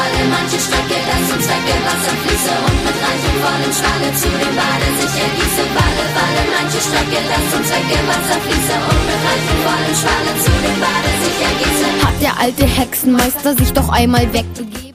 Walle, manche Strecke, das zum Zwecke Wasser fließe und mit reichem vollen Schwalle zu dem Bade sich ergieße. Walle, Walle, manche Strecke, das zum Zwecke Wasser fließe und mit reichem vollen Schwalle zu dem Bade sich ergieße. Hat der alte Hexenmeister sich doch einmal wegbegeben.